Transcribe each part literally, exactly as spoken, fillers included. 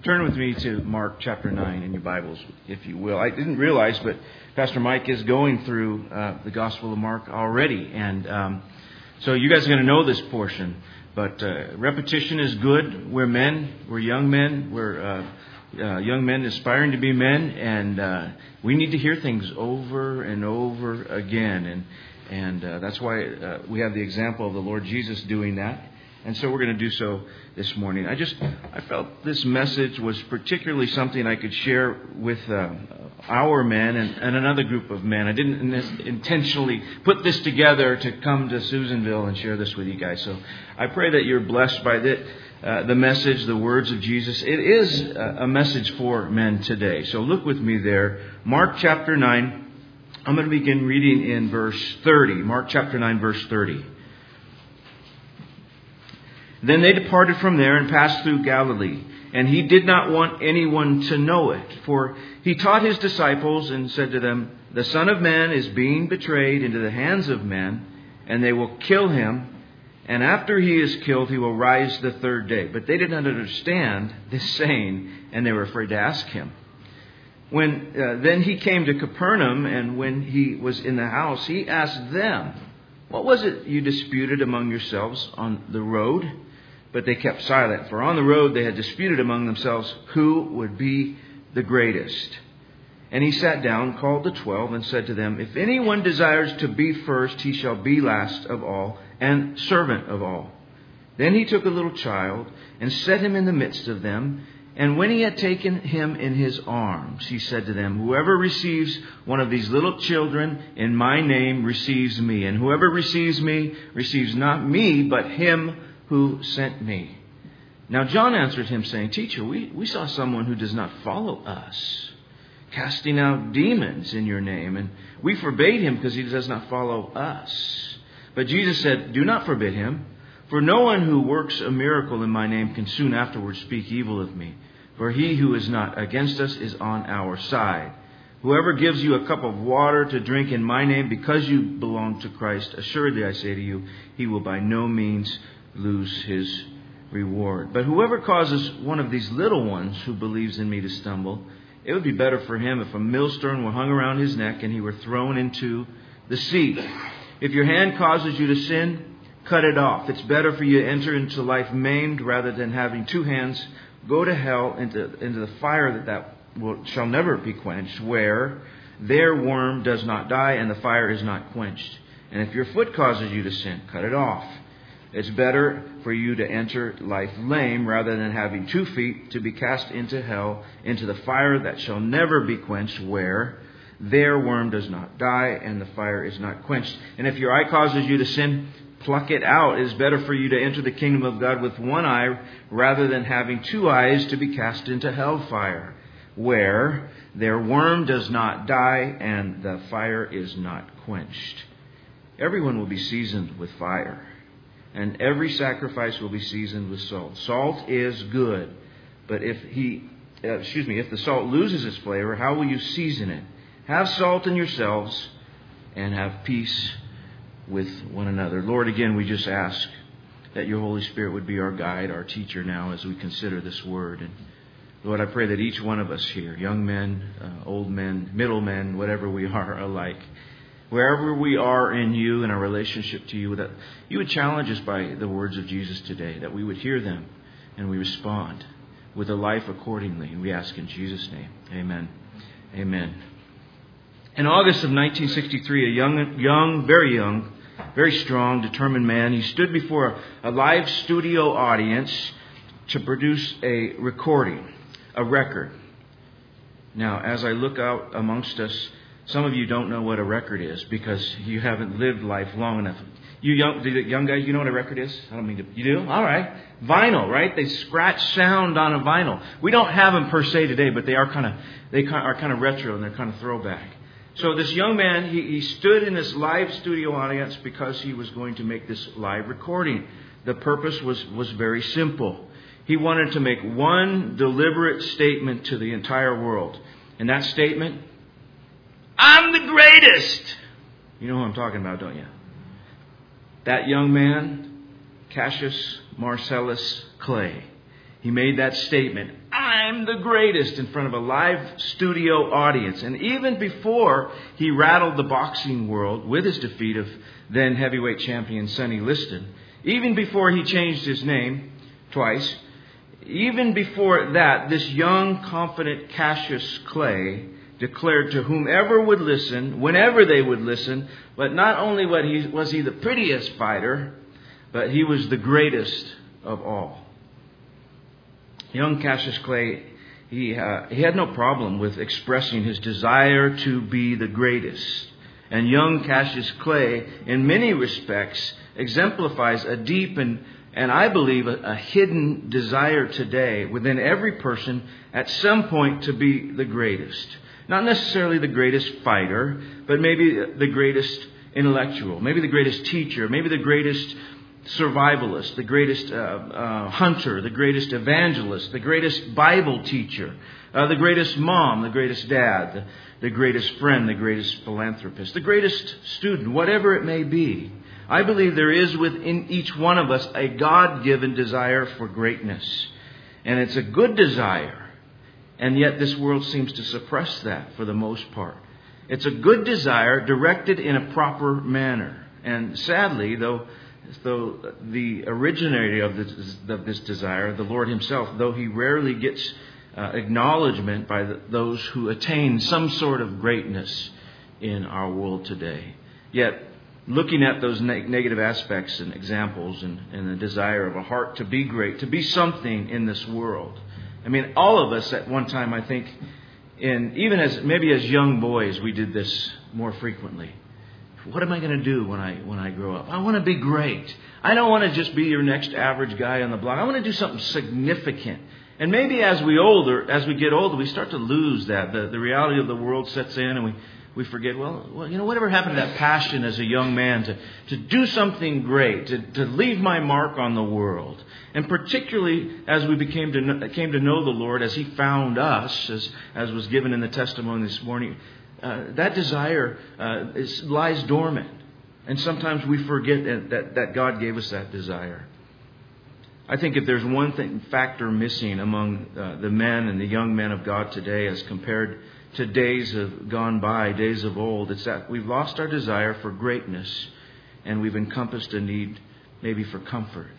Turn with me to Mark chapter nine in your Bibles, if you will. I didn't realize, but Pastor Mike is going through uh, the Gospel of Mark already. And um, so you guys are going to know this portion. But uh, repetition is good. We're men. We're young men. We're uh, uh, young men aspiring to be men. And uh, we need to hear things over and over again. And, and uh, that's why uh, we have the example of the Lord Jesus doing that. And so we're going to do so this morning. I just, I felt this message was particularly something I could share with uh, our men and, and another group of men. I didn't intentionally put this together to come to Susanville and share this with you guys. So I pray that you're blessed by the, uh, the message, the words of Jesus. It is a message for men today. So look with me there. Mark chapter nine. I'm going to begin reading in verse thirty. Mark chapter nine, verse thirty. Then they departed from there and passed through Galilee. And he did not want anyone to know it. For he taught his disciples and said to them, the Son of Man is being betrayed into the hands of men, and they will kill him. And after he is killed, he will rise the third day. But they did not understand this saying, and they were afraid to ask him. When uh, then he came to Capernaum, and when he was in the house, he asked them, what was it you disputed among yourselves on the road? But they kept silent, for on the road they had disputed among themselves who would be the greatest. And he sat down, called the twelve, and said to them, if anyone desires to be first, he shall be last of all, and servant of all. Then he took a little child, and set him in the midst of them. And when he had taken him in his arms, he said to them, whoever receives one of these little children in my name receives me. And whoever receives me receives not me, but him who sent me. Now John answered him, saying, Teacher, we, we saw someone who does not follow us, casting out demons in your name. And we forbade him because he does not follow us. But Jesus said, do not forbid him. For no one who works a miracle in my name can soon afterwards speak evil of me. For he who is not against us is on our side. Whoever gives you a cup of water to drink in my name because you belong to Christ, assuredly I say to you, he will by no means lose his reward. But whoever causes one of these little ones who believes in me to stumble, it would be better for him if a millstone were hung around his neck and he were thrown into the sea. If your hand causes you to sin, cut it off. It's better for you to enter into life maimed rather than having two hands go to hell, into, into the fire that, that will, shall never be quenched, where their worm does not die and the fire is not quenched. And if your foot causes you to sin, cut it off. It's better for you to enter life lame rather than having two feet to be cast into hell, into the fire that shall never be quenched, where their worm does not die and the fire is not quenched. And if your eye causes you to sin, pluck it out. It is better for you to enter the kingdom of God with one eye rather than having two eyes to be cast into hellfire, where their worm does not die and the fire is not quenched. Everyone will be seasoned with fire, and every sacrifice will be seasoned with salt. Salt is good, but if he, uh, excuse me, if the salt loses its flavor, how will you season it? Have salt in yourselves and have peace with one another. Lord, again, we just ask that your Holy Spirit would be our guide, our teacher now as we consider this word. And Lord, I pray that each one of us here, young men, uh, old men, middle men, whatever we are alike, wherever we are in you and our relationship to you, that you would challenge us by the words of Jesus today, that we would hear them and we respond with a life accordingly. We ask in Jesus' name. Amen. Amen. In August of nineteen sixty-three, a young, young, very young, very strong, determined man, he stood before a, a live studio audience to produce a recording, a record. Now, as I look out amongst us, some of you don't know what a record is because you haven't lived life long enough. You young, young guys, you know what a record is? I don't mean to. You do? All right. Vinyl, right? They scratch sound on a vinyl. We don't have them per se today, but they are kind of they are kind of retro and they're kind of throwback. So this young man, he, he stood in this live studio audience because he was going to make this live recording. The purpose was, was very simple. He wanted to make one deliberate statement to the entire world. And that statement, I'm the greatest. You know who I'm talking about, don't you? That young man, Cassius Marcellus Clay. He made that statement, I'm the greatest, in front of a live studio audience. And even before he rattled the boxing world with his defeat of then heavyweight champion Sonny Liston, even before he changed his name twice, even before that, this young, confident Cassius Clay declared to whomever would listen, whenever they would listen, but not only was he the prettiest fighter, but he was the greatest of all. Young Cassius Clay, he, uh, he had no problem with expressing his desire to be the greatest. And young Cassius Clay, in many respects, exemplifies a deep and, and I believe, a, a hidden desire today within every person at some point to be the greatest. Not necessarily the greatest fighter, but maybe the greatest intellectual, maybe the greatest teacher, maybe the greatest survivalist, the greatest uh, uh, hunter, the greatest evangelist, the greatest Bible teacher, uh, the greatest mom, the greatest dad, the, the greatest friend, the greatest philanthropist, the greatest student, whatever it may be. I believe there is within each one of us a God-given desire for greatness. And it's a good desire. And yet this world seems to suppress that for the most part. It's a good desire directed in a proper manner. And sadly, though, though the originator of this, of this desire, the Lord Himself, though He rarely gets uh, acknowledgement by the, those who attain some sort of greatness in our world today. Yet, looking at those ne- negative aspects and examples and, and the desire of a heart to be great, to be something in this world. I mean, all of us at one time, I think, in even as maybe as young boys, we did this more frequently. What am I going to do when I when I grow up? I want to be great. I don't want to just be your next average guy on the block. I want to do something significant. And maybe as we older, as we get older, we start to lose that. The, the reality of the world sets in, and we, we forget. Well, well, you know, whatever happened to that passion as a young man to to do something great, to to leave my mark on the world. And particularly as we became to know, came to know the Lord, as He found us, as as was given in the testimony this morning. Uh, that desire uh, is, lies dormant. And sometimes we forget that, that, that God gave us that desire. I think if there's one thing, factor missing among uh, the men and the young men of God today as compared to days of gone by, days of old, it's that we've lost our desire for greatness and we've encompassed a need maybe for comfort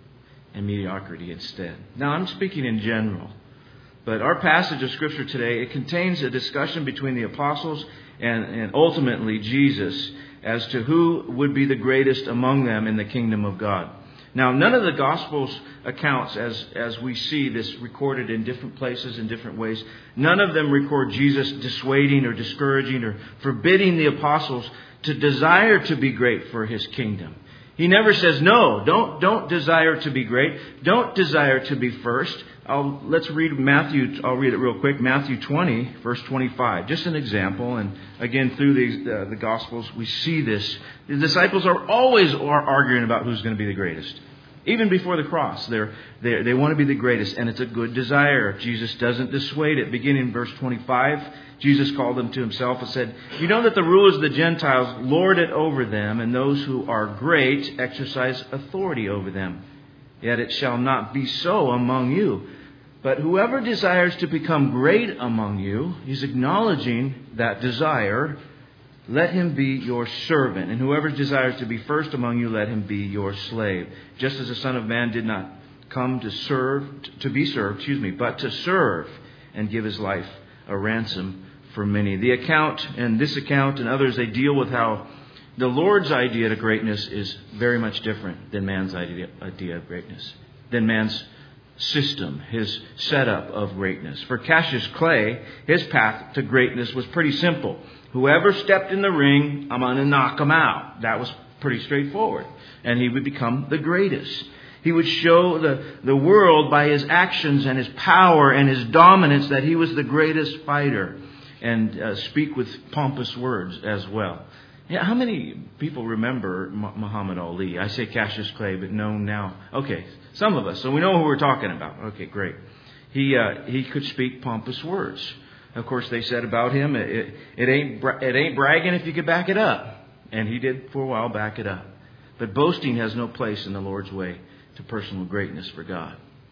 and mediocrity instead. Now, I'm speaking in general. But our passage of Scripture today, it contains a discussion between the apostles and, and ultimately Jesus as to who would be the greatest among them in the kingdom of God. Now, none of the Gospels accounts, as, as we see this recorded in different places in different ways, none of them record Jesus dissuading or discouraging or forbidding the apostles to desire to be great for His kingdom. He never says, no, don't, don't desire to be great. Don't desire to be first. I'll, let's read Matthew. I'll read it real quick. Matthew twenty, verse twenty-five. Just an example. And again, through these, uh, the Gospels, we see this. The disciples are always are arguing about who's going to be the greatest. Even before the cross, they're, they're, they want to be the greatest. And it's a good desire. Jesus doesn't dissuade it. Beginning in verse twenty-five, Jesus called them to Himself and said, you know that the rulers of the Gentiles lord it over them, and those who are great exercise authority over them. Yet it shall not be so among you. But whoever desires to become great among you, He's acknowledging that desire, let him be your servant. And whoever desires to be first among you, let him be your slave. Just as the Son of Man did not come to serve, to be served, excuse me, but to serve and give His life a ransom for many. The account and this account and others, they deal with how the Lord's idea of greatness is very much different than man's idea, idea of greatness, than man's system, his setup of greatness. For Cassius Clay, his path to greatness was pretty simple. Whoever stepped in the ring, I'm going to knock him out. That was pretty straightforward. And he would become the greatest. He would show the, the world by his actions and his power and his dominance that he was the greatest fighter, and uh, speak with pompous words as well. Yeah, how many people remember Muhammad Ali? I say Cassius Clay, but known now. Okay, some of us. So we know who we're talking about. Okay, great. He uh, he could speak pompous words. Of course, they said about him, it, it, it ain't it ain't bragging if you could back it up. And he did for a while back it up. But boasting has no place in the Lord's way to personal greatness for God.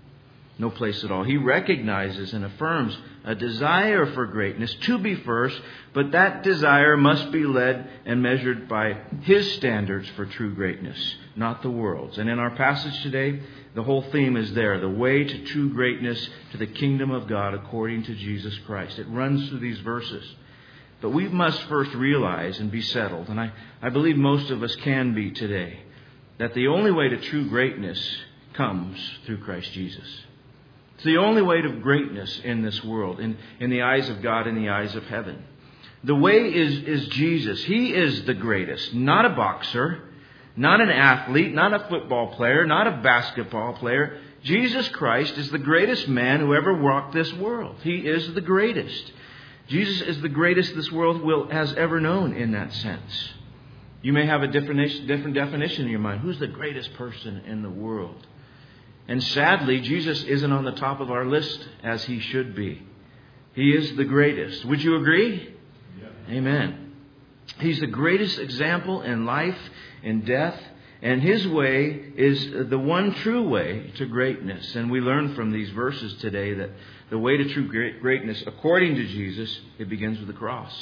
No place at all. He recognizes and affirms a desire for greatness to be first, but that desire must be led and measured by His standards for true greatness, not the world's. And in our passage today, the whole theme is there, the way to true greatness, to the kingdom of God according to Jesus Christ. It runs through these verses. But we must first realize and be settled, and I, I believe most of us can be today, that the only way to true greatness comes through Christ Jesus. It's the only way to greatness in this world, in, in the eyes of God, in the eyes of heaven. The way is, is Jesus. He is the greatest, not a boxer, not an athlete, not a football player, not a basketball player. Jesus Christ is the greatest man who ever walked this world. He is the greatest. Jesus is the greatest this world will has ever known in that sense. You may have a different, different definition in your mind. Who's the greatest person in the world? And sadly, Jesus isn't on the top of our list as He should be. He is the greatest. Would you agree? Yeah. Amen. He's the greatest example in life, in death, and His way is the one true way to greatness. And we learn from these verses today that the way to true greatness, according to Jesus, it begins with the cross.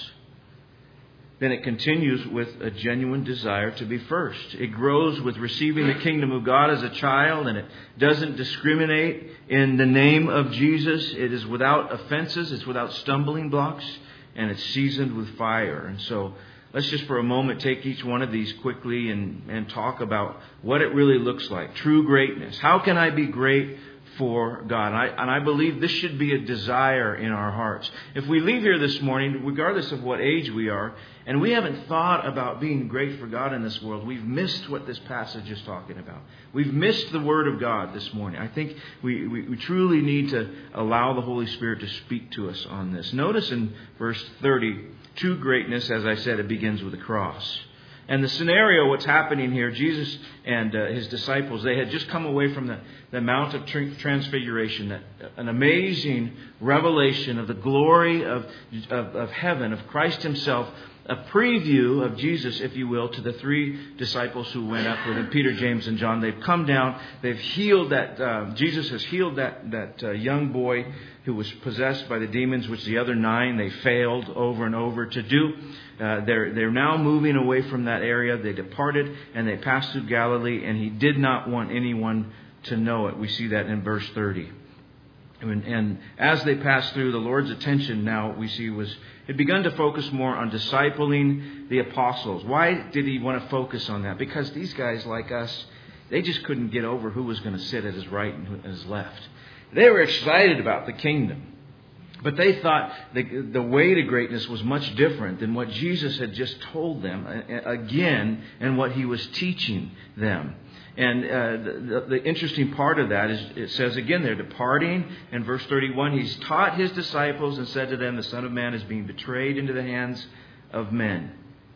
Then it continues with a genuine desire to be first. It grows with receiving the kingdom of God as a child, and it doesn't discriminate in the name of Jesus. It is without offenses, it's without stumbling blocks, and it's seasoned with fire. And so let's just for a moment take each one of these quickly and, and talk about what it really looks like. True greatness. How can I be great for God? And I, and I believe this should be a desire in our hearts. If we leave here this morning, regardless of what age we are, and we haven't thought about being great for God in this world, we've missed what this passage is talking about. We've missed the Word of God this morning. I think we, we, we truly need to allow the Holy Spirit to speak to us on this. Notice in verse thirty, true greatness, as I said, it begins with the cross. And the scenario, what's happening here, Jesus and uh, His disciples, they had just come away from the, the Mount of Transfiguration, that, an amazing revelation of the glory of, of, of heaven, of Christ Himself, a preview of Jesus, if you will, to the three disciples who went up with Him, Peter, James, and John. They've come down, they've healed that, uh, Jesus has healed that, that uh, young boy who was possessed by the demons, which the other nine, they failed over and over to do. Uh, they're, they're now moving away from that area. They departed and they passed through Galilee, and He did not want anyone to know it. We see that in verse thirty. And, and as they passed through, the Lord's attention now, we see, was had begun to focus more on discipling the apostles. Why did He want to focus on that? Because these guys, like us, they just couldn't get over who was going to sit at His right and who at His left. They were excited about the kingdom. But they thought the, the way to greatness was much different than what Jesus had just told them again and what He was teaching them. And uh, the, the interesting part of that is it says again they're departing. In verse thirty-one, He's taught His disciples and said to them, the Son of Man is being betrayed into the hands of men,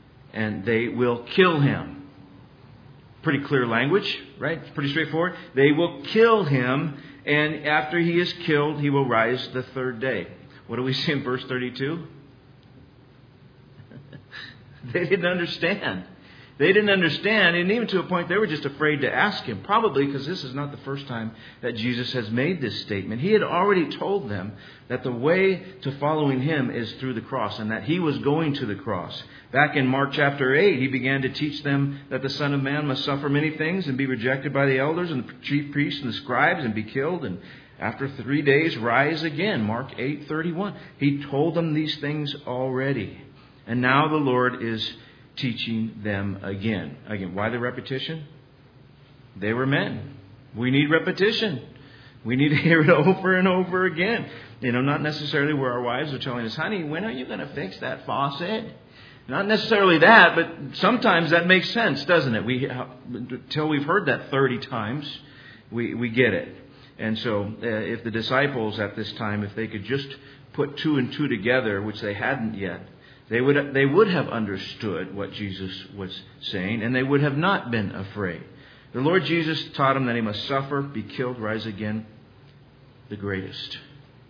and they will kill Him. Pretty clear language, right? It's pretty straightforward. They will kill Him, and after He is killed, He will rise the third day. What do we see in verse thirty-two? They didn't understand. They didn't understand, and even to a point they were just afraid to ask Him, probably because this is not the first time that Jesus has made this statement. He had already told them that the way to following Him is through the cross, and that He was going to the cross. Back in Mark chapter eight, He began to teach them that the Son of Man must suffer many things and be rejected by the elders and the chief priests and the scribes and be killed, and after three days rise again. Mark eight thirty-one. He told them these things already. And now the Lord is teaching them again. Again, why the repetition? They were men. We need repetition. We need to hear it over and over again. You know, not necessarily where our wives are telling us, honey, when are you going to fix that faucet? Not necessarily that, but sometimes that makes sense, doesn't it? We, till we've heard that thirty times, we, we get it. And so uh, if the disciples at this time, if they could just put two and two together, which they hadn't yet, They would they would have understood what Jesus was saying, and they would have not been afraid. The Lord Jesus taught them that He must suffer, be killed, rise again. The greatest.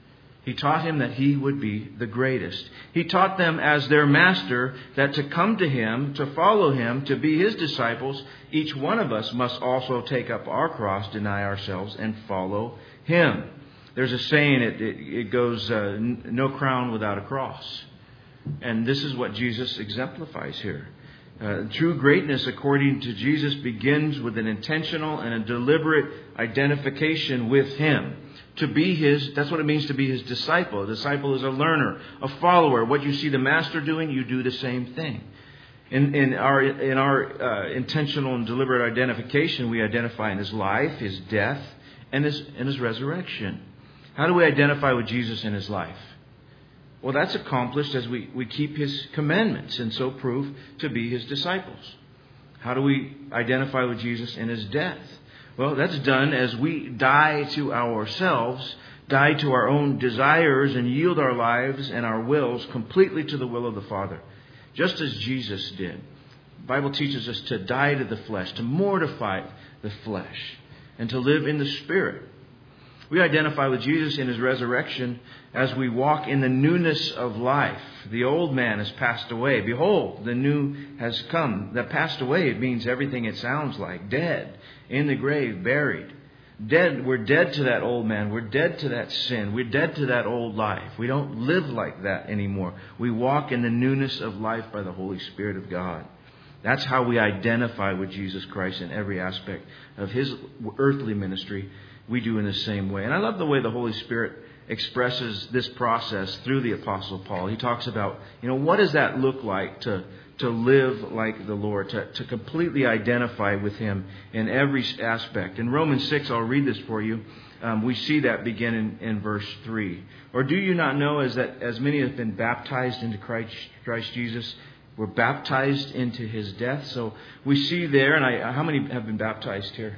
He taught him that he would be the greatest. He taught them as their master that to come to him, to follow him, to be his disciples, each one of us must also take up our cross, deny ourselves, and follow him. There's a saying, it, it, it goes, uh, no crown without a cross. And this is what Jesus exemplifies here. Uh, true greatness, according to Jesus, begins with an intentional and a deliberate identification with him. To be his, that's what it means to be his disciple. A disciple is a learner, a follower. What you see the master doing, you do the same thing. In, in our, in our uh, intentional and deliberate identification, we identify in his life, his death, and his, and his resurrection. How do we identify with Jesus in his life? Well, that's accomplished as we, we keep his commandments and so prove to be his disciples. How do we identify with Jesus in his death? Well, that's done as we die to ourselves, die to our own desires, and yield our lives and our wills completely to the will of the Father, just as Jesus did. The Bible teaches us to die to the flesh, to mortify the flesh, and to live in the Spirit. We identify with Jesus in his resurrection as we walk in the newness of life. The old man has passed away. Behold, the new has come. That passed away, it means everything it sounds like. Dead, in the grave, buried. Dead, we're dead to that old man. We're dead to that sin. We're dead to that old life. We don't live like that anymore. We walk in the newness of life by the Holy Spirit of God. That's how we identify with Jesus Christ in every aspect of his earthly ministry. We do in the same way. And I love the way the Holy Spirit expresses this process through the Apostle Paul. He talks about, you know, what does that look like to, to live like the Lord, to, to completely identify with him in every aspect. In Romans six, I'll read this for you. Um, we see that begin in, in verse three. Or do you not know as that as many have been baptized into Christ, Christ Jesus, were baptized into his death? So we see there, and I, how many have been baptized here?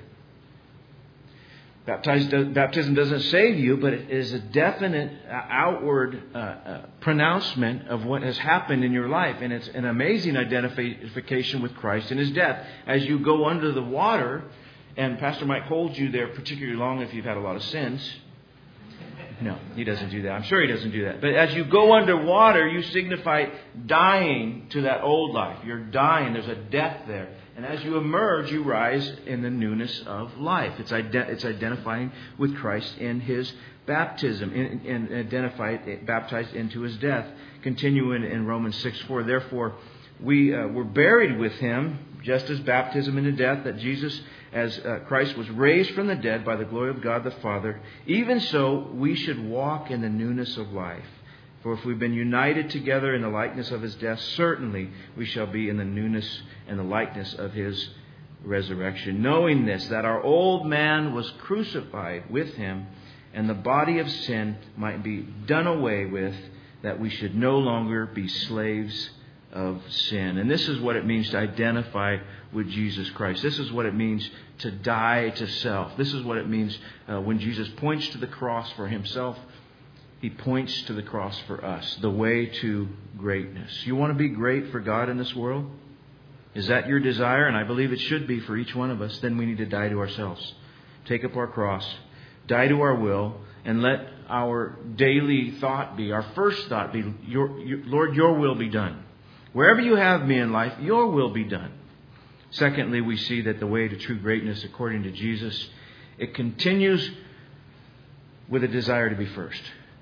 Baptized, baptism doesn't save you, but it is a definite outward uh, uh, pronouncement of what has happened in your life. And it's an amazing identification with Christ and his death. As you go under the water, and Pastor might hold you there particularly long if you've had a lot of sins. No, he doesn't do that. I'm sure he doesn't do that. But as you go underwater, you signify dying to that old life. You're dying. There's a death there. And as you emerge, you rise in the newness of life. It's, ident- it's identifying with Christ in his baptism, and in, in identified, baptized into his death. Continuing in Romans six four, therefore we uh, were buried with him, just as baptism into death, that Jesus, as uh, Christ was raised from the dead by the glory of God the Father, even so we should walk in the newness of life. For if we've been united together in the likeness of his death, certainly we shall be in the newness and the likeness of his resurrection. Knowing this, that our old man was crucified with him, and the body of sin might be done away with, that we should no longer be slaves of sin. And this is what it means to identify with Jesus Christ. This is what it means to die to self. This is what it means uh, when Jesus points to the cross for himself. He points to the cross for us, the way to greatness. You want to be great for God in this world? Is that your desire? And I believe it should be for each one of us. Then we need to die to ourselves. Take up our cross, die to our will, and let our daily thought be, our first thought be, your, your, Lord, your will be done. Wherever you have me in life, your will be done. Secondly, we see that the way to true greatness, according to Jesus, it continues with a desire to be first.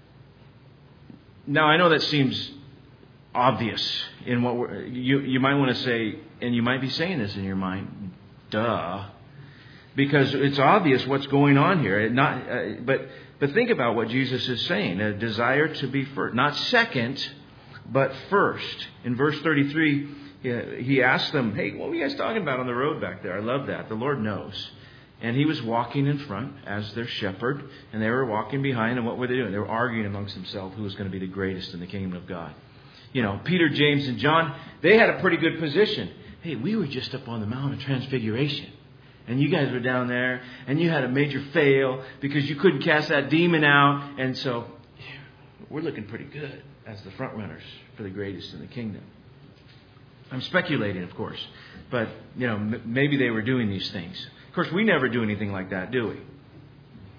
Now, I know that seems obvious in what we're, you you might want to say, and you might be saying this in your mind, duh, because it's obvious what's going on here. Not, uh, but but think about what Jesus is saying: a desire to be first, not second, but first. In verse thirty-three, he asked them, "Hey, what were you guys talking about on the road back there?" I love that. The Lord knows. And he was walking in front as their shepherd, and they were walking behind. And what were they doing? They were arguing amongst themselves who was going to be the greatest in the kingdom of God. You know, Peter, James, and John, they had a pretty good position. Hey, we were just up on the Mount of Transfiguration, and you guys were down there, and you had a major fail because you couldn't cast that demon out. And so we're looking pretty good as the front runners for the greatest in the kingdom. I'm speculating, of course, but, you know, m- maybe they were doing these things. Of course, we never do anything like that, do we?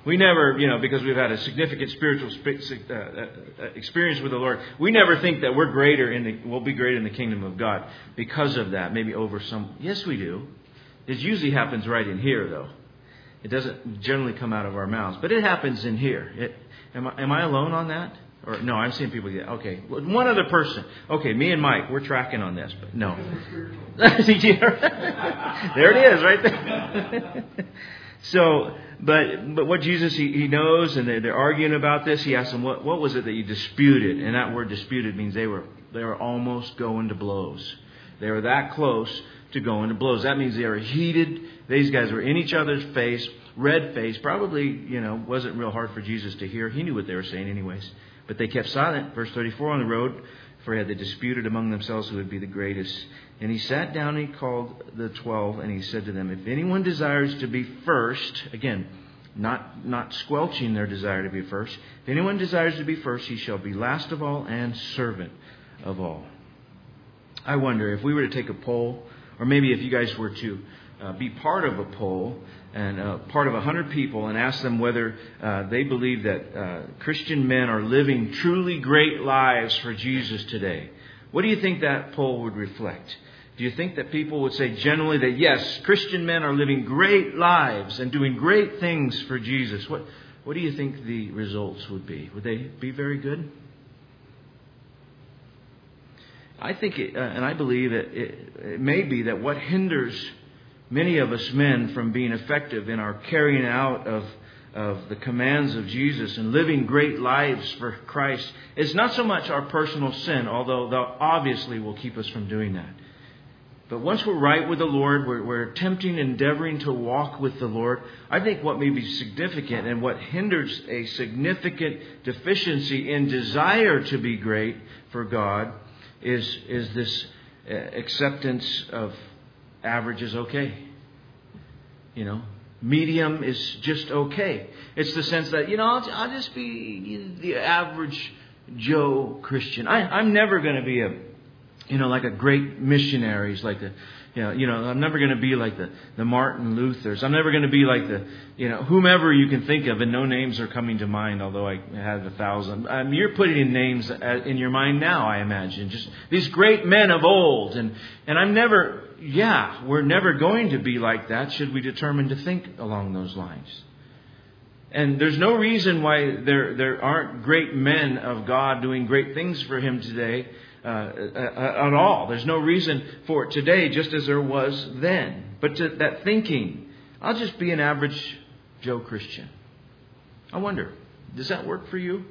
We never, you know, because we've had a significant spiritual uh, uh, experience with the Lord, we never think that we're greater in the, we'll be greater in the kingdom of God because of that. Maybe over some. Yes, we do. It usually happens right in here, though. It doesn't generally come out of our mouths, but it happens in here. It, am I, am I alone on that? Or no, I'm seeing people get okay. One other person. Okay, me and Mike, we're tracking on this, but no. There it is, right there. So, but but what Jesus he, he knows, and they're, they're arguing about this. He asks them, "What what was it that you disputed?" And that word "disputed" means they were they were almost going to blows. They were that close to going to blows. That means they were heated. These guys were in each other's face, red face. Probably, you know, wasn't real hard for Jesus to hear. He knew what they were saying, anyways. But they kept silent. Verse thirty-four, on the road, for they disputed among themselves who would be the greatest. And he sat down and he called the twelve, and he said to them, if anyone desires to be first, again, not, not squelching their desire to be first. If anyone desires to be first, he shall be last of all and servant of all. I wonder if we were to take a poll, or maybe if you guys were to uh, be part of a poll, and uh, part of a hundred people, and ask them whether uh, they believe that uh, Christian men are living truly great lives for Jesus today. What do you think that poll would reflect? Do you think that people would say generally that yes, Christian men are living great lives and doing great things for Jesus? What What do you think the results would be? Would they be very good? I think, it, uh, and I believe that it, it may be that what hinders many of us men from being effective in our carrying out of, of the commands of Jesus and living great lives for Christ is not so much our personal sin, although that obviously will keep us from doing that. But once we're right with the Lord, we're, we're attempting, endeavoring to walk with the Lord. I think what may be significant and what hinders a significant deficiency in desire to be great for God is, is this acceptance of average is okay. You know, medium is just okay. It's the sense that, you know, I'll, I'll just be the average Joe Christian. I, I'm never going to be a, you know, like a great missionaries, like the, you know, you know, I'm never going to be like the, the Martin Luthers. I'm never going to be like the, you know, whomever you can think of, and no names are coming to mind, although I have a thousand. Um, you're putting in names in your mind now, I imagine. Just these great men of old. And, and I'm never, yeah, we're never going to be like that should we determine to think along those lines. And there's no reason why there, there aren't great men of God doing great things for Him today. Uh, at all. There's no reason for it today, just as there was then. But to that thinking, I'll just be an average Joe Christian. I wonder, does that work for you?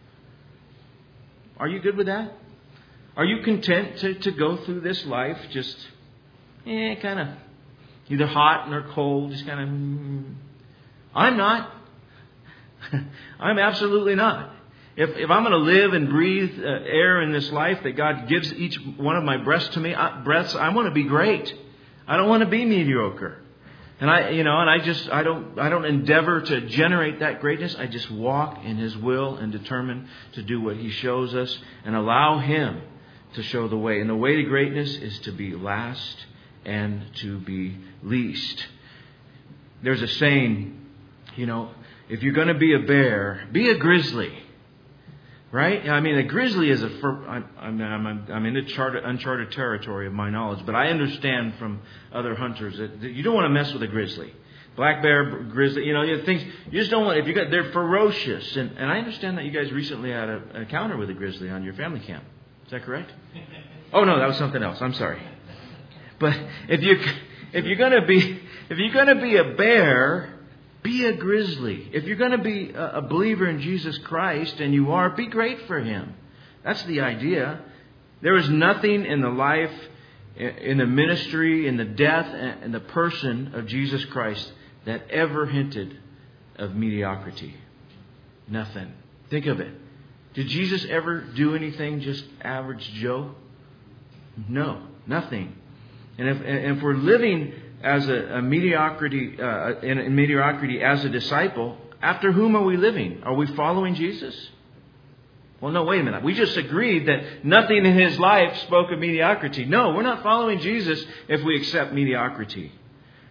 Are you good with that? Are you content to, to go through this life just, eh, kind of either hot or cold, just kind of, mm. I'm not. I'm absolutely not. If, if I'm going to live and breathe uh, air in this life that God gives each one of my breaths to me, I, breaths, I want to be great. I don't want to be mediocre. And I, you know, and I just, I don't, I don't endeavor to generate that greatness. I just walk in His will and determine to do what He shows us and allow Him to show the way. And the way to greatness is to be last and to be least. There's a saying, you know, if you're going to be a bear, be a grizzly. Right? I mean, a grizzly is a... I'm, I'm, I'm, I'm in uncharted, uncharted territory of my knowledge, but I understand from other hunters that you don't want to mess with a grizzly. Black bear, grizzly, you know, you things you just don't want. If you got, they're ferocious, and, and I understand that you guys recently had a, an encounter with a grizzly on your family camp. Is that correct? Oh no, that was something else. I'm sorry. But if you if you're gonna be if you're gonna be a bear, be a grizzly. If you're going to be a believer in Jesus Christ, and you are, be great for Him. That's the idea. There is nothing in the life, in the ministry, in the death, and the person of Jesus Christ that ever hinted of mediocrity. Nothing. Think of it. Did Jesus ever do anything just average Joe? No, nothing. And if, and if we're living as a, a mediocrity, uh, in, in mediocrity as a disciple, after whom are we living? Are we following Jesus? Well, no, wait a minute. We just agreed that nothing in His life spoke of mediocrity. No, we're not following Jesus if we accept mediocrity.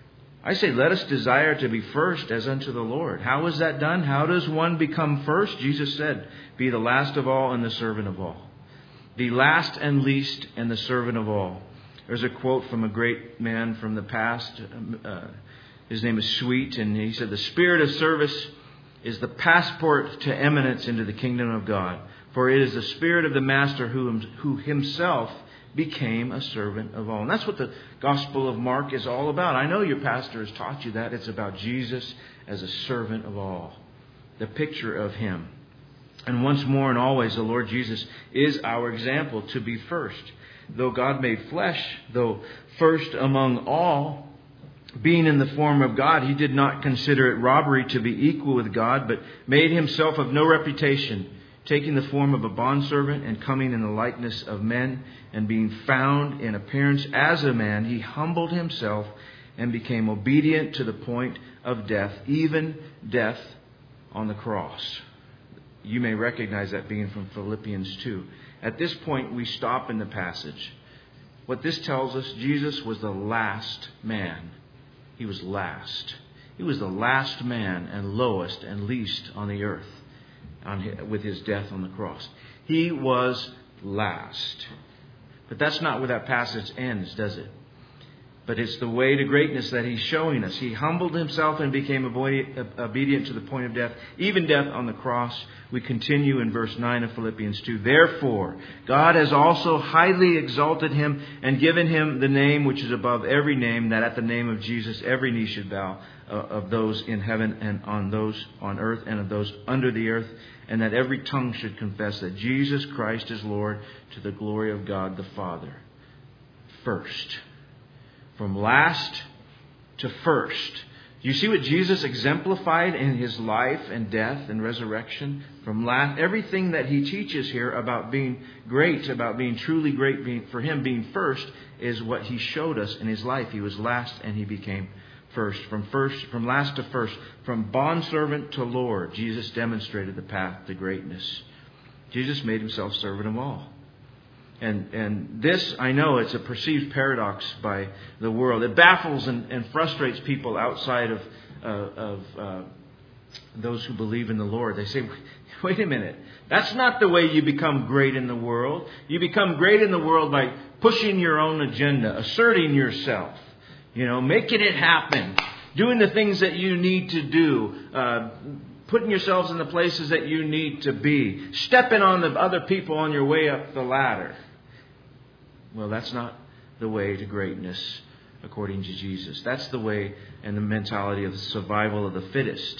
I say, let us desire to be first as unto the Lord. How is that done? How does one become first? Jesus said, be the last of all and the servant of all. Be last and least and the servant of all. There's a quote from a great man from the past. Uh, his name is Sweet, and he said, the spirit of service is the passport to eminence into the kingdom of God. For it is the spirit of the master who, who himself became a servant of all. And that's what the Gospel of Mark is all about. I know your pastor has taught you that. It's about Jesus as a servant of all. The picture of Him. And once more and always, the Lord Jesus is our example to be first. Though God made flesh, though first among all, being in the form of God, He did not consider it robbery to be equal with God, but made Himself of no reputation, taking the form of a bondservant and coming in the likeness of men, and being found in appearance as a man, He humbled Himself and became obedient to the point of death, even death on the cross. You may recognize that being from Philippians two. At this point, we stop in the passage. What this tells us, Jesus was the last man. He was last. He was the last man and lowest and least on the earth on his, with His death on the cross. He was last. But that's not where that passage ends, does it? But it's the way to greatness that He's showing us. He humbled Himself and became obedient to the point of death, even death on the cross. We continue in verse nine of Philippians two. Therefore, God has also highly exalted Him and given Him the name which is above every name, that at the name of Jesus every knee should bow, uh, of those in heaven and on those on earth and of those under the earth, and that every tongue should confess that Jesus Christ is Lord, to the glory of God the Father. First. From last to first. Do you see what Jesus exemplified in His life and death and resurrection? From last, everything that He teaches here about being great, about being truly great, being, for Him being first, is what He showed us in His life. He was last and He became first. From first, from last to first, from bondservant to Lord, Jesus demonstrated the path to greatness. Jesus made Himself servant of all. And and this, I know, it's a perceived paradox by the world. It baffles and, and frustrates people outside of uh, of uh, those who believe in the Lord. They say, wait a minute, that's not the way you become great in the world. You become great in the world by pushing your own agenda, asserting yourself, you know, making it happen, doing the things that you need to do, uh, putting yourselves in the places that you need to be, stepping on the other people on your way up the ladder. Well, that's not the way to greatness according to Jesus. That's the way and the mentality of the survival of the fittest.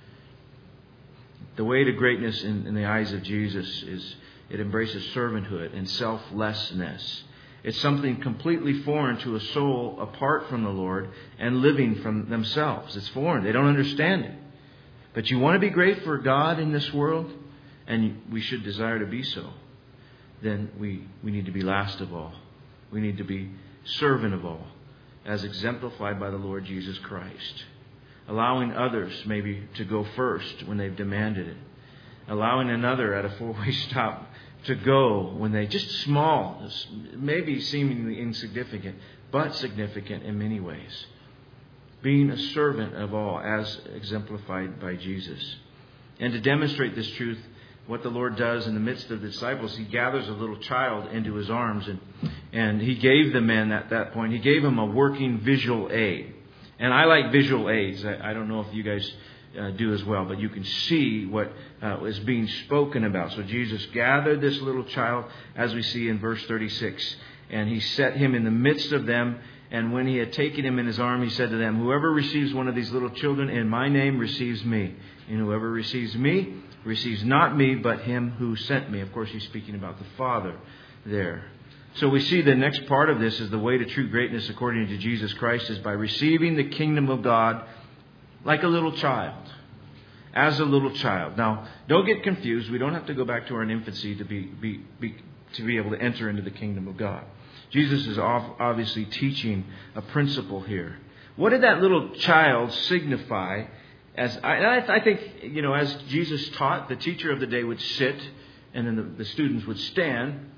The way to greatness in, in the eyes of Jesus is it embraces servanthood and selflessness. It's something completely foreign to a soul apart from the Lord and living from themselves. It's foreign. They don't understand it. But you want to be great for God in this world, and we should desire to be so, then we, we need to be last of all. We need to be servant of all, as exemplified by the Lord Jesus Christ. Allowing others maybe to go first when they've demanded it. Allowing another at a four-way stop to go when they, just small, maybe seemingly insignificant, but significant in many ways. Being a servant of all, as exemplified by Jesus. And to demonstrate this truth, what the Lord does in the midst of the disciples, He gathers a little child into His arms, and, and He gave the men at that point, He gave him a working visual aid. And I like visual aids. I, I don't know if you guys uh, do as well, but you can see what uh, is being spoken about. So Jesus gathered this little child, as we see in verse thirty-six, and He set him in the midst of them. And when He had taken him in His arm, He said to them, whoever receives one of these little children in my name receives me. And whoever receives me receives not me, but Him who sent me. Of course, He's speaking about the Father there. So we see the next part of this is the way to true greatness according to Jesus Christ is by receiving the kingdom of God like a little child. As a little child. Now, don't get confused. We don't have to go back to our infancy to be, be, be to be able to enter into the kingdom of God. Jesus is obviously teaching a principle here. What did that little child signify? As I, I think, you know, as Jesus taught, the teacher of the day would sit, and then the, the students would stand,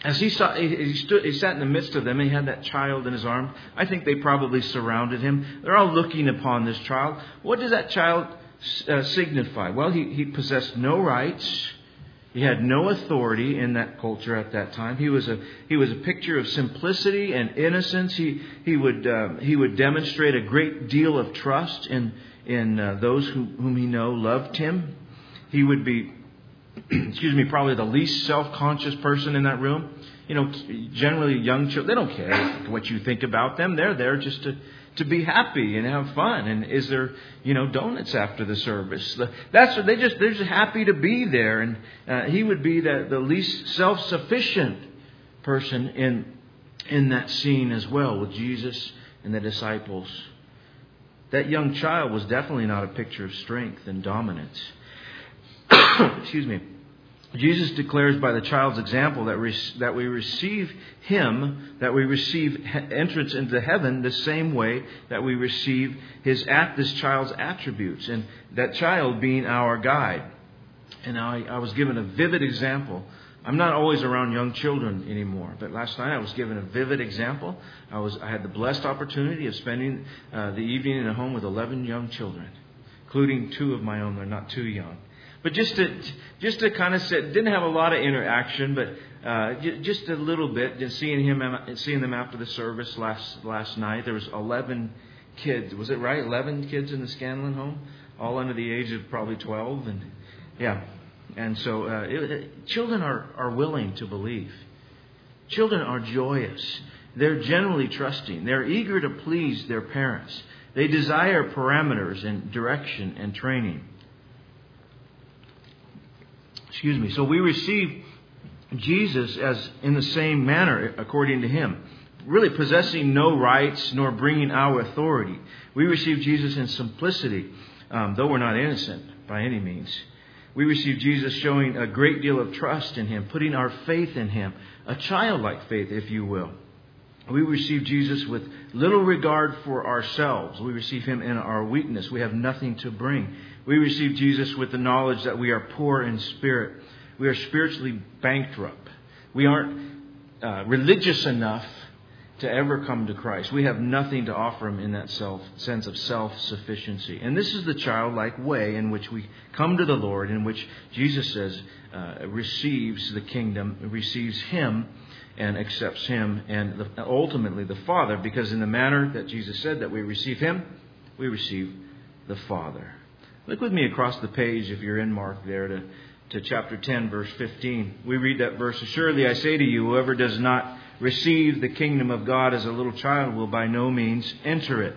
as he saw, he stood, he sat in the midst of them, and he had that child in his arms. I think they probably surrounded him. They're all looking upon this child. What does that child uh, signify? Well, he, he possessed no rights. He had no authority in that culture at that time. He was a he was a picture of simplicity and innocence. He he would uh, he would demonstrate a great deal of trust in in uh, those who, whom he know loved him. He would be, excuse me, probably the least self-conscious person in that room. You know, generally young children, they don't care what you think about them. They're there just to, to be happy and have fun. And is there, you know, donuts after the service? That's what they just, they're just happy to be there. And uh, he would be the, the least self-sufficient person in, in that scene as well, with Jesus and the disciples. That young child was definitely not a picture of strength and dominance. Excuse me. Jesus declares by the child's example that we, that we receive Him, that we receive he- entrance into heaven the same way that we receive His at this child's attributes, and that child being our guide. And I, I was given a vivid example. I'm not always around young children anymore, but last night I was given a vivid example. I was I had the blessed opportunity of spending uh, the evening in a home with eleven young children, including two of my own. They're not too young. But just to just to kind of sit, didn't have a lot of interaction, but uh, just a little bit. Just seeing him, seeing them after the service last last night. There was eleven kids. Was it right? Eleven kids in the Scanlon home, all under the age of probably twelve, and yeah. And so uh, it, it, children are are willing to believe. Children are joyous. They're generally trusting. They're eager to please their parents. They desire parameters and direction and training. Excuse me. So we receive Jesus as in the same manner, according to Him, really possessing no rights nor bringing our authority. We receive Jesus in simplicity, um, though we're not innocent by any means. We receive Jesus showing a great deal of trust in Him, putting our faith in Him, a childlike faith, if you will. We receive Jesus with little regard for ourselves. We receive Him in our weakness. We have nothing to bring. We receive Jesus with the knowledge that we are poor in spirit. We are spiritually bankrupt. We aren't uh, religious enough to ever come to Christ. We have nothing to offer Him in that self sense of self-sufficiency. And this is the childlike way in which we come to the Lord, in which Jesus says uh, receives the kingdom, receives Him, and accepts Him, and the, ultimately the Father, because in the manner that Jesus said that we receive Him, we receive the Father. Look with me across the page, if you're in Mark there, to, to chapter ten, verse fifteen. We read that verse, "Surely I say to you, whoever does not receive the kingdom of God as a little child will by no means enter it."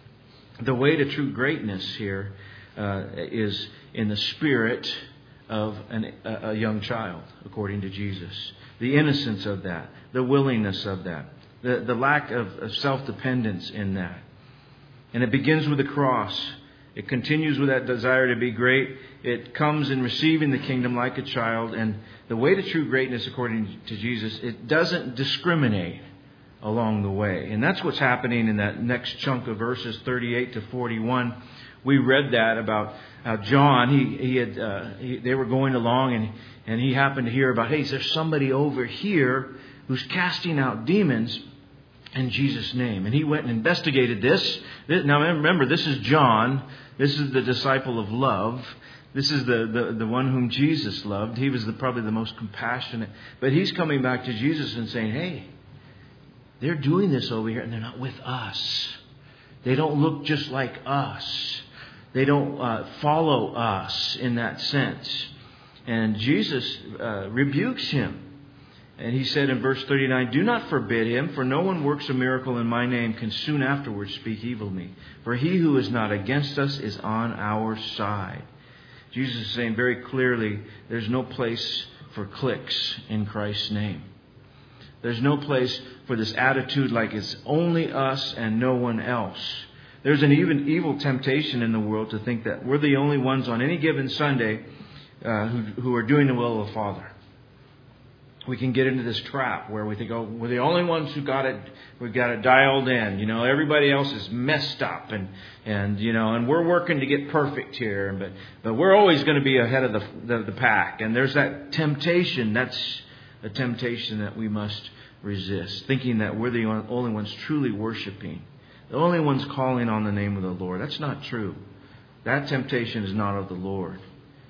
The way to true greatness here uh, is in the spirit of an, a, a young child, according to Jesus. The innocence of that, the willingness of that, the, the lack of, of self-dependence in that. And it begins with the cross. It continues with that desire to be great. It comes in receiving the kingdom like a child. And the way to true greatness, according to Jesus, it doesn't discriminate along the way. And that's what's happening in that next chunk of verses thirty-eight to forty-one. We read that about how John, he, he had, uh, he, they were going along and, and he happened to hear about, hey, there's somebody over here who's casting out demons in Jesus' name. And he went and investigated this. Now remember, this is John. This is the disciple of love. This is the, the, the one whom Jesus loved. He was the, probably the most compassionate. But he's coming back to Jesus and saying, hey, they're doing this over here and they're not with us. They don't look just like us. They don't uh, follow us in that sense. And Jesus uh, rebukes him. And he said in verse thirty-nine, "Do not forbid him, for no one works a miracle in my name can soon afterwards speak evil of me. For he who is not against us is on our side." Jesus is saying very clearly, there's no place for cliques in Christ's name. There's no place for this attitude like it's only us and no one else. There's an even evil temptation in the world to think that we're the only ones on any given Sunday uh, who, who are doing the will of the Father. We can get into this trap where we think, oh, we're the only ones who got it, we've got it dialed in. You know, everybody else is messed up, and and you know, and we're working to get perfect here, but but we're always going to be ahead of the, the the pack. And there's that temptation. That's a temptation that we must resist, thinking that we're the only ones truly worshiping, the only ones calling on the name of the Lord. That's not true. That temptation is not of the Lord.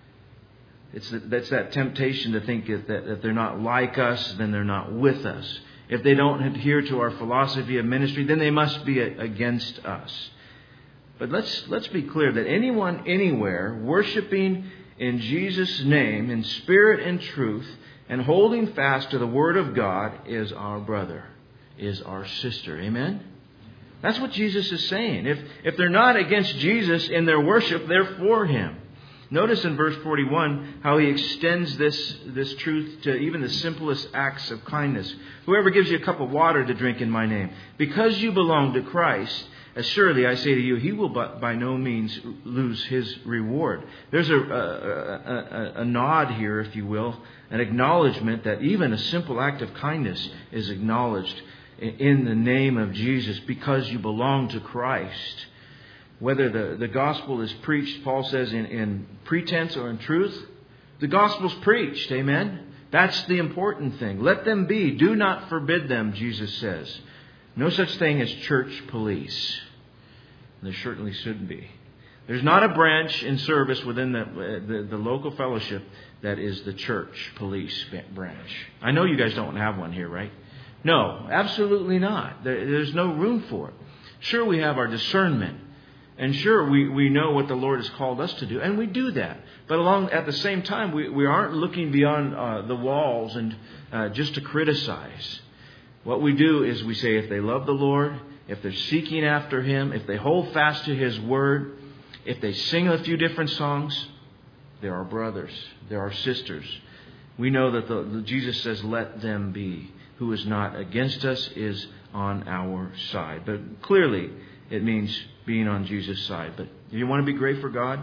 It's that, that's that temptation to think that, that if they're not like us, then they're not with us. If they don't adhere to our philosophy of ministry, then they must be against us. But let's let's be clear that anyone, anywhere, worshiping in Jesus' name, in spirit and truth, and holding fast to the Word of God is our brother, is our sister. Amen? That's what Jesus is saying. If if they're not against Jesus in their worship, they're for Him. Notice in verse forty-one how He extends this, this truth to even the simplest acts of kindness. Whoever gives you a cup of water to drink in my name, because you belong to Christ, assuredly I say to you, he will by no means lose his reward. There's a, a, a, a nod here, if you will, an acknowledgement that even a simple act of kindness is acknowledged in the name of Jesus because you belong to Christ. Whether the, the gospel is preached, Paul says, in, in pretense or in truth, the gospel's preached. Amen? That's the important thing. Let them be. Do not forbid them, Jesus says. No such thing as church police. There certainly shouldn't be. There's not a branch in service within the, the, the local fellowship that is the church police branch. I know you guys don't have one here, right? No, absolutely not. There, there's no room for it. Sure, we have our discernment. And sure, we, we know what the Lord has called us to do. And we do that. But along at the same time, we, we aren't looking beyond uh, the walls and uh, just to criticize. What we do is we say if they love the Lord, if they're seeking after Him, if they hold fast to His Word, if they sing a few different songs, they're our brothers. They're our sisters. We know that the, the, Jesus says, let them be. Who is not against us is on our side. But clearly, it means being on Jesus' side. But if you want to be great for God,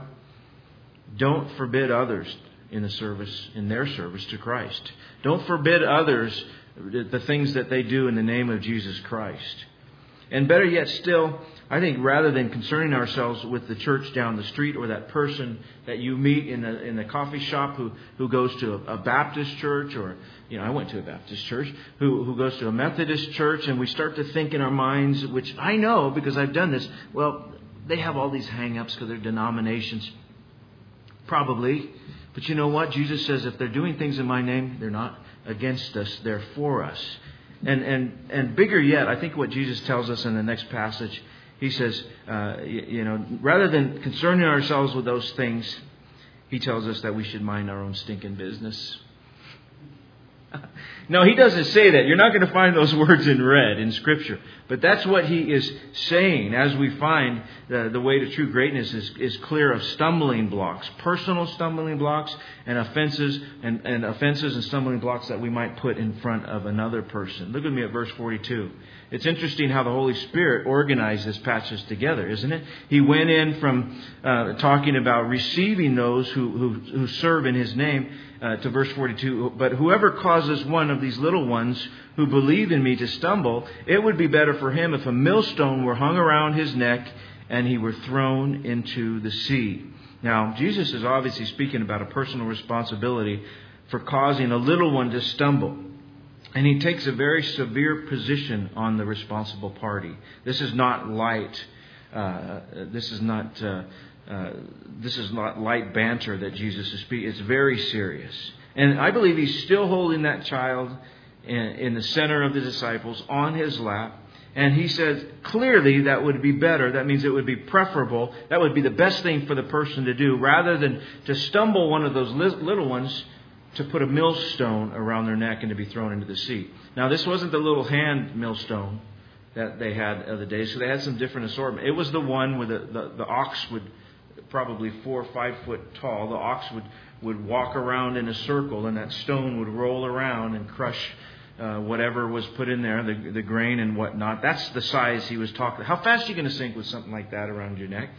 don't forbid others in the service, in their service to Christ. Don't forbid others the things that they do in the name of Jesus Christ. And better yet still, I think rather than concerning ourselves with the church down the street or that person that you meet in the in the coffee shop who, who goes to a, a Baptist church, or, you know, I went to a Baptist church, who, who goes to a Methodist church, and we start to think in our minds, which I know because I've done this, well, they have all these hang-ups because they're denominations. Probably. But you know what? Jesus says if they're doing things in my name, they're not against us, they're for us. And and and bigger yet, I think what Jesus tells us in the next passage, He says, uh, you, you know, rather than concerning ourselves with those things, He tells us that we should mind our own stinking business. No, He doesn't say that. You're not going to find those words in red in Scripture. But that's what He is saying as we find the, the way to true greatness is, is clear of stumbling blocks, personal stumbling blocks and offenses and, and offenses and stumbling blocks that we might put in front of another person. Look with me at verse forty-two. It's interesting how the Holy Spirit organized this passage together, isn't it? He went in from uh, talking about receiving those who, who, who serve in His name uh, to verse forty-two. But whoever causes one of these little ones who believe in me to stumble, it would be better for him if a millstone were hung around his neck and he were thrown into the sea. Now, Jesus is obviously speaking about a personal responsibility for causing a little one to stumble. And He takes a very severe position on the responsible party. This is not light. Uh, this is not. Uh, uh, this is not light banter that Jesus is speaking. It's very serious. And I believe He's still holding that child in, in the center of the disciples on His lap. And He said clearly that would be better. That means it would be preferable. That would be the best thing for the person to do, rather than to stumble one of those little ones, to put a millstone around their neck and to be thrown into the sea. Now, this wasn't the little hand millstone that they had of the day, so they had some different assortment. It was the one where the, the, the ox would, probably four or five foot tall, the ox would, would walk around in a circle, and that stone would roll around and crush uh, whatever was put in there, the, the grain and whatnot. That's the size He was talking about. How fast are you going to sink with something like that around your neck?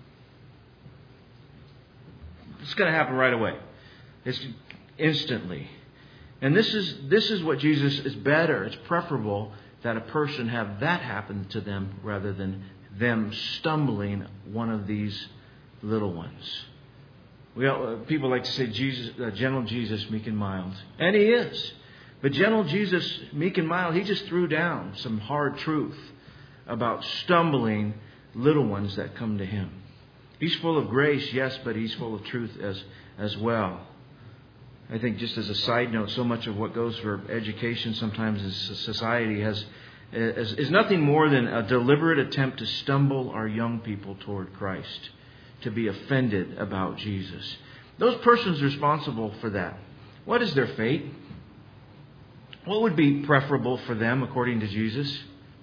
It's going to happen right away. It's instantly. And this is this is what Jesus is better. It's preferable that a person have that happen to them rather than them stumbling one of these little ones. We all, uh, people like to say Jesus, uh, gentle Jesus, meek and mild, and He is. But gentle Jesus, meek and mild, He just threw down some hard truth about stumbling little ones that come to Him. He's full of grace, yes, but He's full of truth as, as well. I think just as a side note, so much of what goes for education sometimes in society has is, is nothing more than a deliberate attempt to stumble our young people toward Christ, to be offended about Jesus. Those persons responsible for that, what is their fate? What would be preferable for them, according to Jesus?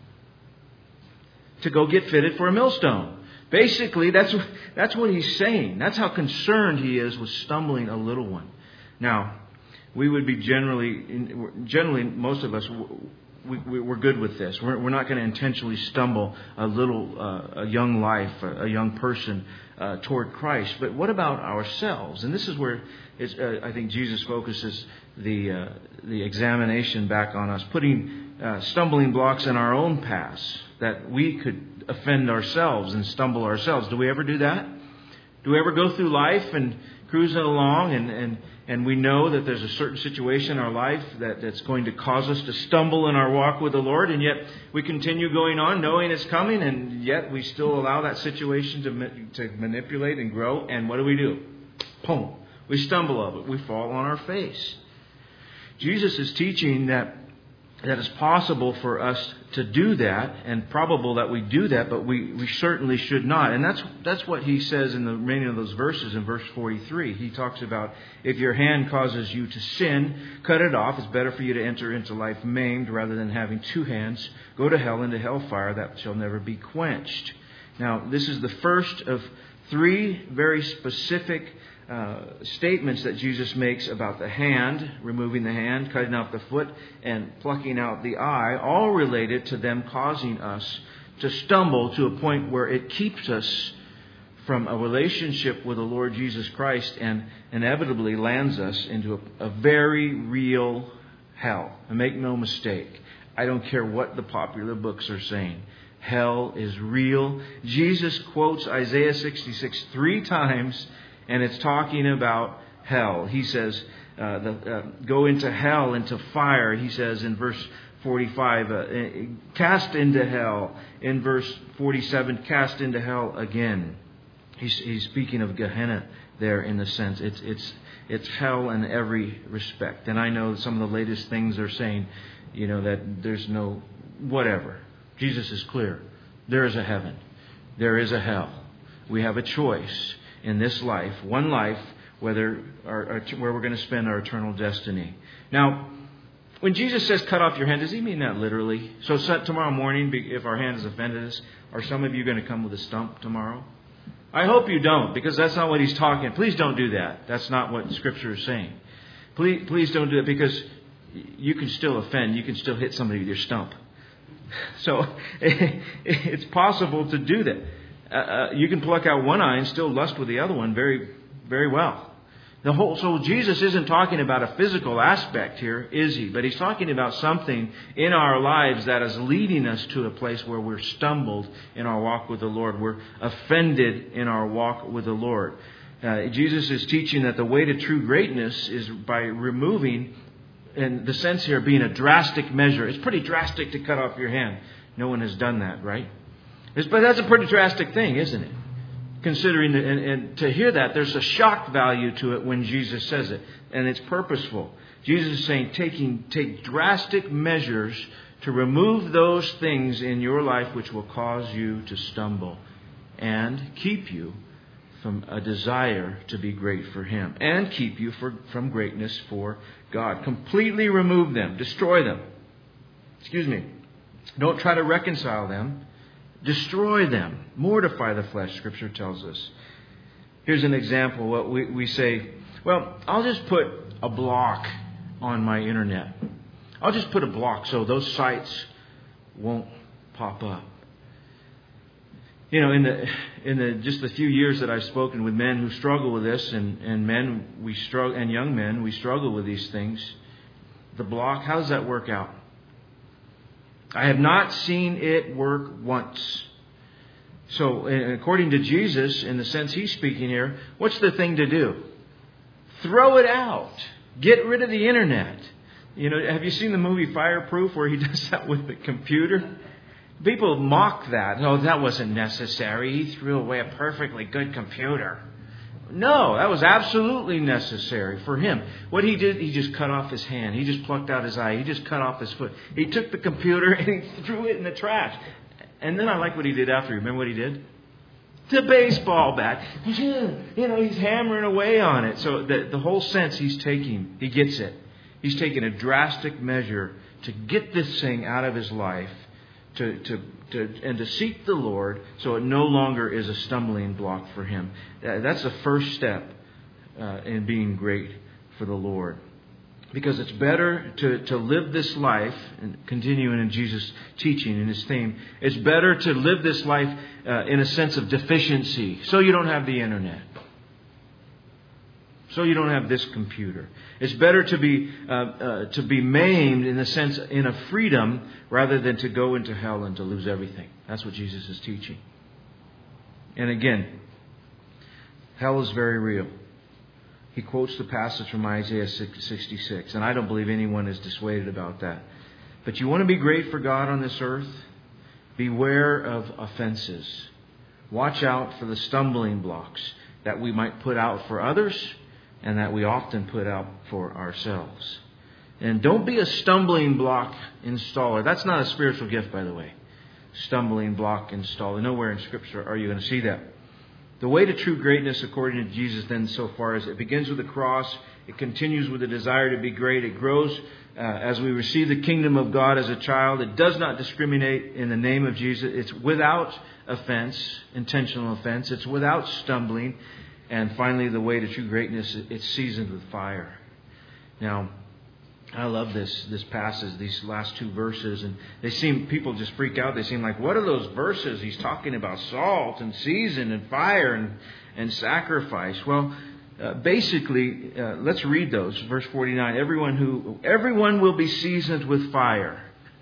To go get fitted for a millstone. Basically, that's, that's what He's saying. That's how concerned He is with stumbling a little one. Now, we would be generally, generally, most of us, we, we're good with this. We're, we're not going to intentionally stumble a little, uh, a young life, a, a young person uh, toward Christ. But what about ourselves? And this is where it's, uh, I think Jesus focuses the uh, the examination back on us, putting uh, stumbling blocks in our own paths that we could offend ourselves and stumble ourselves. Do we ever do that? Do we ever go through life and cruising along and, and, and we know that there's a certain situation in our life that, that's going to cause us to stumble in our walk with the Lord, and yet we continue going on knowing it's coming, and yet we still allow that situation to, to manipulate and grow, and what do we do? Boom. We stumble of it. We fall on our face. Jesus is teaching that that it's possible for us to do that, and probable that we do that, but we, we certainly should not. And that's that's what He says in the remaining of those verses in verse forty-three. He talks about if your hand causes you to sin, cut it off. It's better for you to enter into life maimed rather than having two hands. Go to hell, into hellfire that shall never be quenched. Now, this is the first of three very specific Uh, statements that Jesus makes about the hand, removing the hand, cutting off the foot, and plucking out the eye, all related to them causing us to stumble to a point where it keeps us from a relationship with the Lord Jesus Christ and inevitably lands us into a, a very real hell. And make no mistake, I don't care what the popular books are saying. Hell is real. Jesus quotes Isaiah sixty-six three times, and it's talking about hell. He says, uh, the, uh, go into hell, into fire. He says in verse forty-five, uh, cast into hell. In verse forty-seven, cast into hell again. He's, he's speaking of Gehenna there in the sense. It's, it's, it's hell in every respect. And I know some of the latest things are saying, you know, that there's no whatever. Jesus is clear. There is a heaven. There is a hell. We have a choice in this life, one life, whether our, our, where we're going to spend our eternal destiny. Now, when Jesus says cut off your hand, does He mean that literally? So tomorrow morning, if our hand has offended us, are some of you going to come with a stump tomorrow? I hope you don't, because that's not what He's talking. Please don't do that. That's not what Scripture is saying. Please, please don't do it, because you can still offend. You can still hit somebody with your stump. So it's possible to do that. Uh, you can pluck out one eye and still lust with the other one very, very well. The whole, so Jesus isn't talking about a physical aspect here, is He? But He's talking about something in our lives that is leading us to a place where we're stumbled in our walk with the Lord. We're offended in our walk with the Lord. Uh, Jesus is teaching that the way to true greatness is by removing, in the sense here being a drastic measure. It's pretty drastic to cut off your hand. No one has done that, right? But that's a pretty drastic thing, isn't it? Considering, the, and, and to hear that, there's a shock value to it when Jesus says it. And it's purposeful. Jesus is saying, taking, take drastic measures to remove those things in your life which will cause you to stumble and keep you from a desire to be great for Him and keep you for, from greatness for God. Completely remove them. Destroy them. Excuse me. Don't try to reconcile them. Destroy them. Mortify the flesh, Scripture tells us. Here's an example. What we, we say, well, I'll just put a block on my internet. I'll just put a block so those sites won't pop up. You know, in the in the just the few years that I've spoken with men who struggle with this, and, and men we struggle and young men, we struggle with these things. The block, how does that work out? I have not seen it work once. So, according to Jesus, in the sense He's speaking here, what's the thing to do? Throw it out. Get rid of the internet. You know, have you seen the movie Fireproof where he does that with the computer? People mock that. No, that wasn't necessary. He threw away a perfectly good computer. No, that was absolutely necessary for him. What he did, he just cut off his hand. He just plucked out his eye. He just cut off his foot. He took the computer and he threw it in the trash. And then I like what he did after. Remember what he did? The baseball bat. You know, he's hammering away on it. So the, the whole sense he's taking, he gets it. He's taking a drastic measure to get this thing out of his life. To, to, to, and to seek the Lord so it no longer is a stumbling block for him. That's the first step uh, in being great for the Lord. Because it's better to, to live this life, and continuing in Jesus' teaching and his theme, it's better to live this life uh, in a sense of deficiency. So you don't have the internet. So you don't have this computer. It's better to be uh, uh, to be maimed in the sense in a freedom rather than to go into hell and to lose everything. That's what Jesus is teaching. And again, hell is very real. He quotes the passage from Isaiah sixty-six, and I don't believe anyone is dissuaded about that. But you want to be great for God on this earth? Beware of offenses. Watch out for the stumbling blocks that we might put out for others and that we often put out for ourselves. And don't be a stumbling block installer. That's not a spiritual gift, by the way. Stumbling block installer. Nowhere in Scripture are you going to see that. The way to true greatness, according to Jesus, then, so far, is it begins with the cross. It continues with the desire to be great. It grows uh, as we receive the kingdom of God as a child. It does not discriminate in the name of Jesus. It's without offense, intentional offense. It's without stumbling. And finally, the way to true greatness, it's seasoned with fire. Now, I love this this passage, these last two verses. And they seem, people just freak out. They seem like, what are those verses? He's talking about salt and season and fire and, and sacrifice. Well, uh, basically, uh, let's read those. Verse forty-nine, everyone who everyone will be seasoned with fire.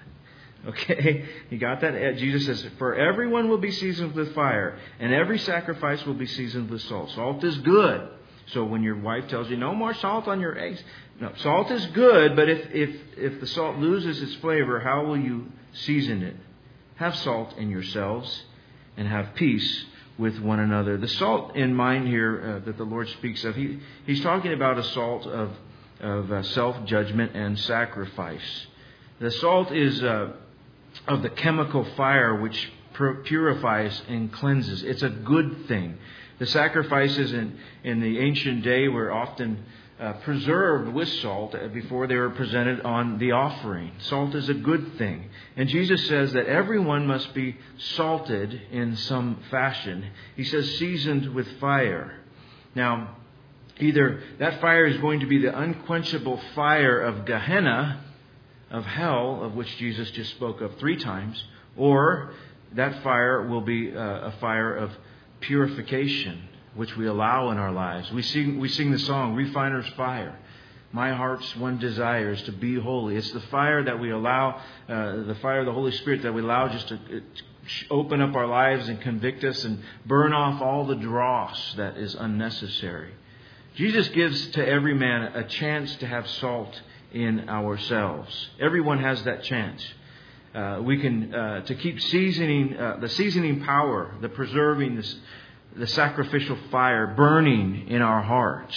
Okay, you got that? Jesus says, for everyone will be seasoned with fire, and every sacrifice will be seasoned with salt. Salt is good. So when your wife tells you, no more salt on your eggs. No, salt is good, but if, if, if the salt loses its flavor, how will you season it? Have salt in yourselves and have peace with one another. The salt in mind here uh, that the Lord speaks of, he, he's talking about a salt of, of uh, self-judgment and sacrifice. The salt is uh, of the chemical fire which purifies and cleanses. It's a good thing. The sacrifices in, in the ancient day were often uh, preserved with salt before they were presented on the offering. Salt is a good thing. And Jesus says that everyone must be salted in some fashion. He says seasoned with fire. Now, either that fire is going to be the unquenchable fire of Gehenna, of hell, of which Jesus just spoke of three times, or that fire will be a fire of purification, which we allow in our lives. We sing, we sing the song, Refiner's Fire. My heart's one desire is to be holy. It's the fire that we allow, uh, the fire of the Holy Spirit that we allow just to uh, open up our lives and convict us and burn off all the dross that is unnecessary. Jesus gives to every man a chance to have salt in ourselves. Everyone has that chance. Uh, we can uh, to keep seasoning uh, the seasoning power, the preserving, the, the sacrificial fire burning in our hearts.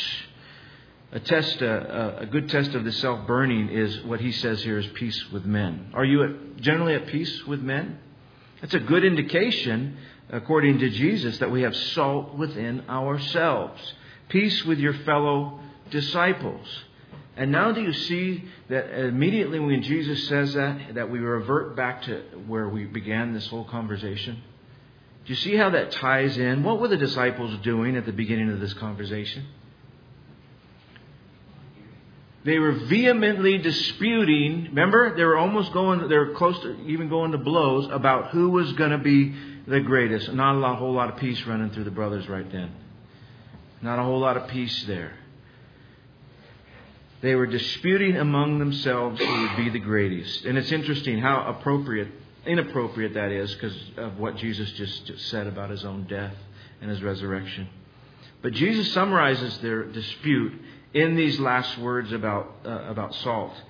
A test, uh, a good test of the self-burning is what he says here is peace with men. Are you at, generally at peace with men? That's a good indication, according to Jesus, that we have salt within ourselves. Peace with your fellow disciples. And now do you see that immediately when Jesus says that, that we revert back to where we began this whole conversation? Do you see how that ties in? What were the disciples doing at the beginning of this conversation? They were vehemently disputing. Remember, they were almost going, they were close to even going to blows about who was going to be the greatest. Not a lot, whole lot of peace running through the brothers right then. Not a whole lot of peace there. They were disputing among themselves who would be the greatest. And it's interesting how appropriate, inappropriate that is because of what Jesus just, just said about his own death and his resurrection. But Jesus summarizes their dispute in these last words about uh, about salt.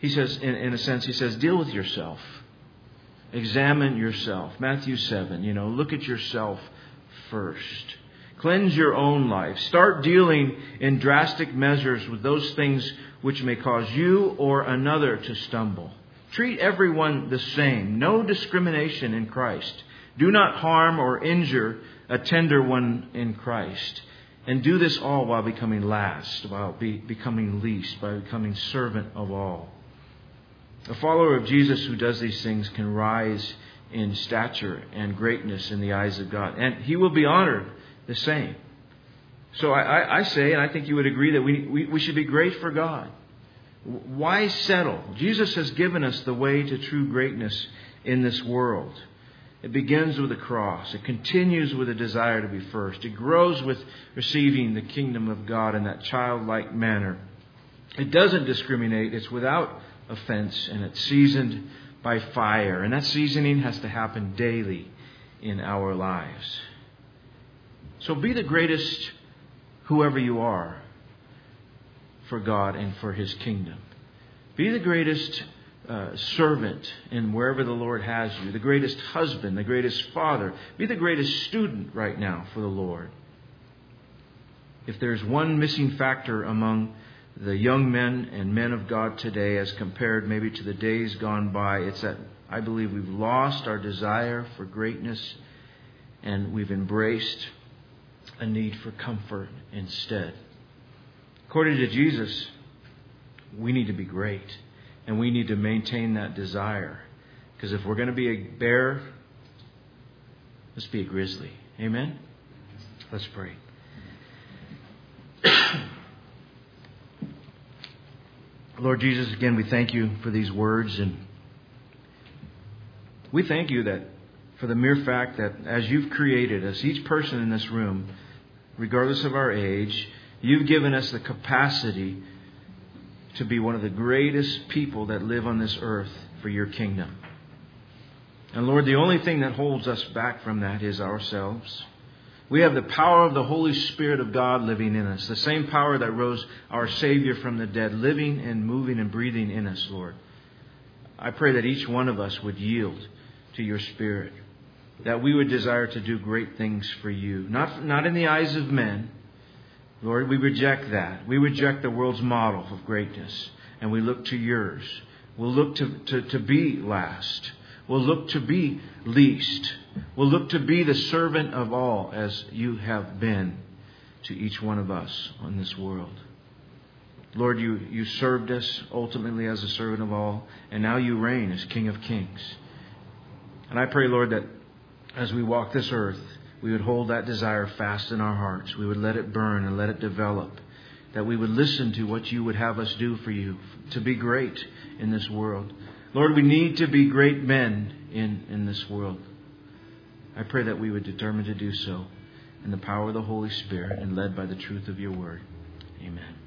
he says, in, in a sense, he says, deal with yourself. Examine yourself. Matthew seven, you know, look at yourself first. Cleanse your own life. Start dealing in drastic measures with those things which may cause you or another to stumble. Treat everyone the same. No discrimination in Christ. Do not harm or injure a tender one in Christ. And do this all while becoming last, while be, becoming least, by becoming servant of all. A follower of Jesus who does these things can rise in stature and greatness in the eyes of God. And he will be honored the same. So I, I, I say, and I think you would agree, that we, we, we should be great for God. Why settle? Jesus has given us the way to true greatness in this world. It begins with the cross. It continues with a desire to be first. It grows with receiving the kingdom of God in that childlike manner. It doesn't discriminate. It's without offense, and it's seasoned by fire. And that seasoning has to happen daily in our lives. So be the greatest whoever you are for God and for His kingdom. Be the greatest uh, servant in wherever the Lord has you. The greatest husband, the greatest father. Be the greatest student right now for the Lord. If there's one missing factor among the young men and men of God today as compared maybe to the days gone by, it's that I believe we've lost our desire for greatness and we've embraced a need for comfort instead. According to Jesus, we need to be great and we need to maintain that desire. Because if we're going to be a bear, let's be a grizzly. Amen? Let's pray. Lord Jesus, again, we thank you for these words, and we thank you that for the mere fact that as you've created us, each person in this room, regardless of our age, you've given us the capacity to be one of the greatest people that live on this earth for your kingdom. And Lord, the only thing that holds us back from that is ourselves. We have the power of the Holy Spirit of God living in us. The same power that rose our Savior from the dead, living and moving and breathing in us, Lord. I pray that each one of us would yield to your Spirit. That we would desire to do great things for you. Not, not in the eyes of men. Lord, we reject that. We reject the world's model of greatness. And we look to yours. We'll look to, to, to be last. We'll look to be least. We'll look to be the servant of all as you have been to each one of us on this world. Lord, you, you served us ultimately as a servant of all, and now you reign as King of Kings. And I pray, Lord, that as we walk this earth, we would hold that desire fast in our hearts. We would let it burn and let it develop. That we would listen to what you would have us do for you, to be great in this world. Lord, we need to be great men in, in this world. I pray that we would determine to do so in the power of the Holy Spirit and led by the truth of your word. Amen.